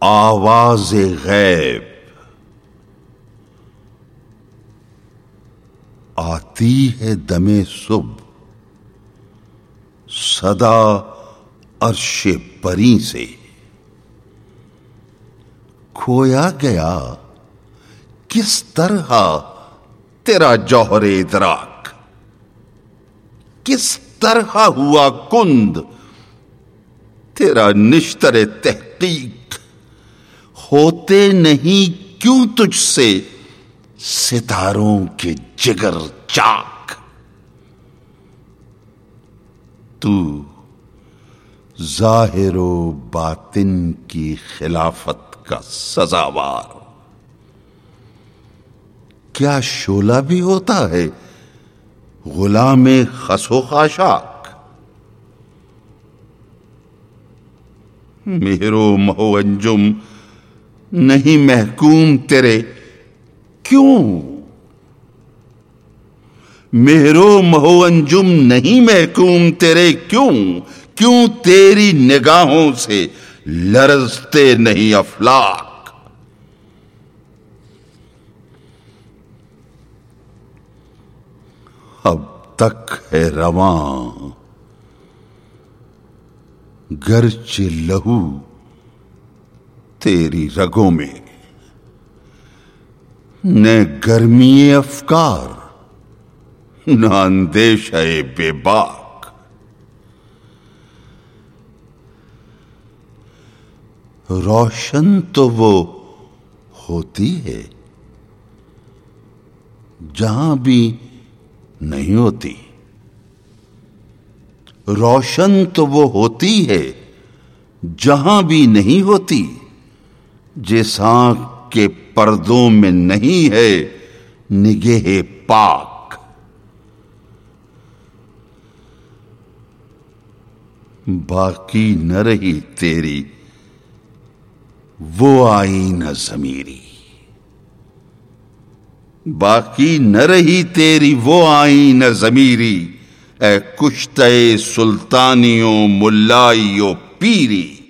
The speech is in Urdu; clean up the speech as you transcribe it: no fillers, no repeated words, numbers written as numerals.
آواز غیب آتی ہے دم صبح، صدا عرش پری سے، کھویا گیا کس طرح تیرا جوہر ادراک، کس طرح ہوا کند تیرا نشتر تحقیق، ہوتے نہیں کیوں تجھ سے ستاروں کے جگر چاک، تو ظاہر و باطن کی خلافت کا سزاوار، کیا شعلہ بھی ہوتا ہے غلام خس و خاشاک، مہر و مہو انجم نہیں محکوم تیرے کیوں، مہر و مہو انجم نہیں محکوم تیرے کیوں، کیوں تیری نگاہوں سے لرزتے نہیں افلاک، اب تک ہے رواں گرچہ لہو تیری رگوں میں، نہ گرمی افکار نہ اندیشہ بے باک، روشن تو وہ ہوتی ہے جہاں بھی نہیں ہوتی، روشن تو وہ ہوتی ہے جہاں بھی نہیں ہوتی، جس آنکھ کے پردوں میں نہیں ہے نگہ پاک، باقی نہ رہی تیری وہ آئینہ ضمیری، باقی نہ رہی تیری وہ آئینہ ضمیری، اے کشتہ سلطانیوں ملائی و پیری،